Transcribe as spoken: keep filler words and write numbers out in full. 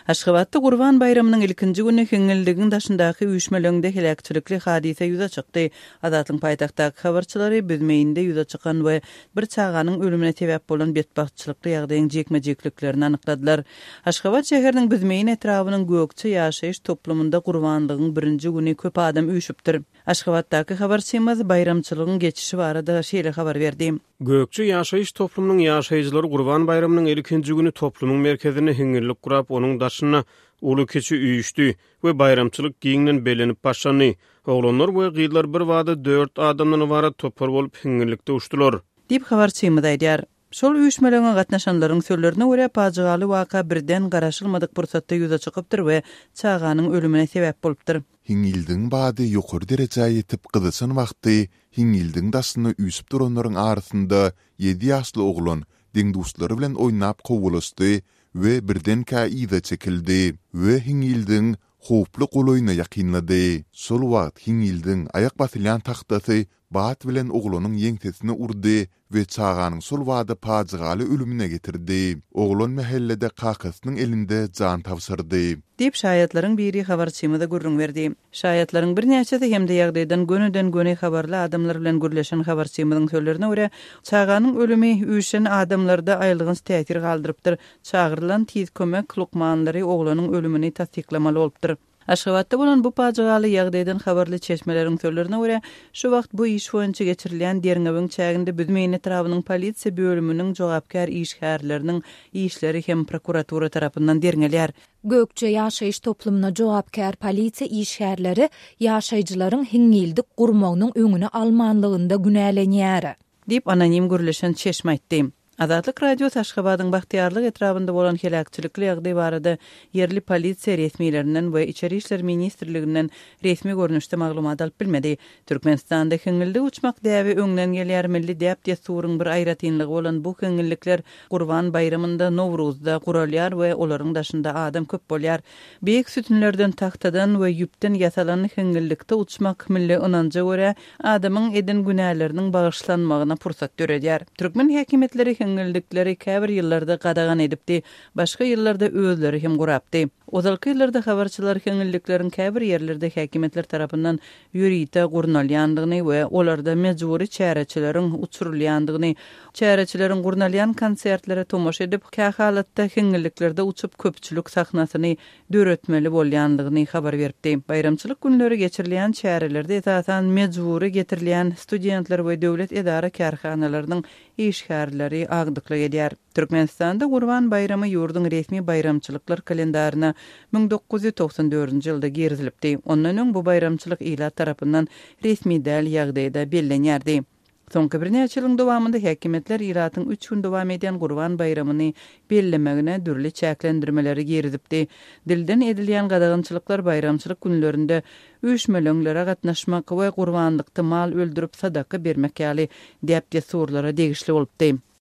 Aşgabatda Gurban bayramynyň ilkinji güni heňildigiň daşyndaky üýşmelöňde helakçylykly hadise ýüze çykdy. Adatyň paýtagtdaky habarçylary bizmeýinde ýüze çykan we bir çaganyň ölümine sebäp bolan betbahtçylykly ýagdaýyň jekme-jekliklerini anykladylar. Aşgabat şäheriniň bizmeýin etrabynyň gökçe ýaşaýyş toplumunda gurbanlygyň birinji güni köp adam üýşüpdir. Aşgabatdaky habarçymyz bayramçylygyň geçişi barada şeýle habar berdi. Gökçe ýaşaýyş toplumynyň ýaşaýjylary Gurban bayramynyň ilkinji güni toplumun merkezine heňillik gurap onuň daşyna uly keçi üýüşdi we bayramçylyk giňinden belenip başlandy. Oglanlar we gyýlar bir wada dört adamdan ibaret topar bolup heňillikde uçdular. Dip habarçymyz aýdýar. Şol üýşmelöňe gatnaşanlaryň sözlerine görä pajygaly waka birden garaşylmadyk pursatda ýüze çykypdyr we çaganyň ölümine sebäp bolupdyr. Hiňildiň bady ýokary derejäge ýetip gyzysyn wagty hiňildiň daşyny üýsüp duranlaryň arasynda ýedi ýaşly oglan diň dostlary bilen oýnap gowulaşdy we birden käýde çekildi we hiňildiň howply goloýuna ýakynlady. Sol wagt hiňildiň ayak basylýan taxtasy bat bilen oglanyň ýeňtesine urdy we çaganyň sol wada pajygaly ölümine getirdi. Oglan mahallede kakasynyň elinde jan tapşyrdy. Dip şaýatlaryň biri habarçymyza gurrun berdi. Şaýatlaryň bir näçesi hemde ýagdaýdan gönüden göne habarly adamlar bilen gürleşen habarçymyzyň sözlerine görä çaganyň ölümi üýşen adamlarda aýlygyň täsir galdyrypdyr. Çagyrılan tiz kömek lukmanlary oglanyň ölümini tasdiklamaly bolupdyr. Aşgabatda bolan bu pajygaly ýagdaýdan habarly çeşmeleriň sözlerine görä şu wagt bu iş boýunça geçirilen Derňebiň çäginde bizmeýin etrabynyň polisiýa bölüminiň jogapkar işgärleriniň işleri hem prokuratura tarapyndan derňelýär. Gökçe ýaşaýyş toplumuna jogapkar polisiýa işgärleri ýaşaýjylaryň heňildik gurmagynyň öňüne almanlygynda günälenýär. Dip anonim gürleşen çeşme aýtdy. Adatlyk radio Aşgabatyň Bahtiýarlyk etrabynda bolan helakçylykly ýagdaý barada yerli polisiýa resmiýetlerinden we Içeri işler ministrliginden resmi görnüşde maglumat alyp bilmedi. Türkmenistanda heňilde uçmak däbi öňden gelýär milli däp desuryň bir aýratynlygy bolan bu heňillikler Gurban bayramynda Nowruzda guralýar we olaryň daşynda adam köp bolýar. Beýik sütünlerden taxtadan we ýüpden ýasalan heňillikde uçmak milli ynanja görä adamyň eden günäleriniň bagyşlanmagyna pursat berýär. Türkmen häkimetleri heňildikleri käbir ýyllarda gadagan edipdi, başga ýyllarda özleri hem gurapdy. Ozalky ýyllarda habarçylar heňildiklerin käbir ýerlerde häkimetler tarapyndan ýürüýte gurnalýandygyny we olarda mejburi çäreçileriň uçurulýandygyny, çäreçilerin gurnalýan konsertlere tomoşa edip kä halatda heňilliklerde uçup köpçülük sahnasyny döretmeli bolýandygyny habar berdi. Bayramçylyk günleri geçirilýän çärelerde esasan mejburi getirilýän studentler we döwlet edara karhanalarynyň işgärleri agdykly edýär. Türkmenistanda Gurban bayramy ýurduň resmi bayramçylyklar kalendaryna bin dokuz ýüz toksan dördünji ýylda girizilipdi. Ondan öň bu bayramçylyk ilat tarapyndan resmi däl ýagdaýda bellenýärdi. Soňky bir näçe ýylyň dowamında häkimetler iratyň üç gün dowam edýän Gurban bayramyny bellemegine dürli çäklendirmeleri girizipdi. Dilden edilýän gadagynçylyklar bayramçylyk günlerinde üýşmelöňlere gatnaşmak we gurbanlykda mal öldürüp sadaka bermek ýaly däp desurlara degişli bolupdy.